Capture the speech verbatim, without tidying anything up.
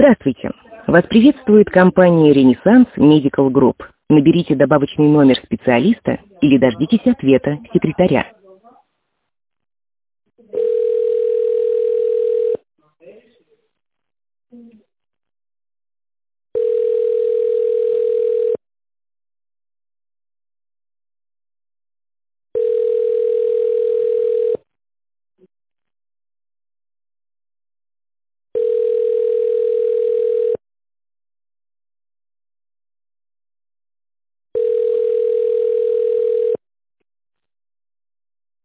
Здравствуйте. Вас приветствует компания «Ренессанс Медикал Групп». Наберите добавочный номер специалиста или дождитесь ответа секретаря.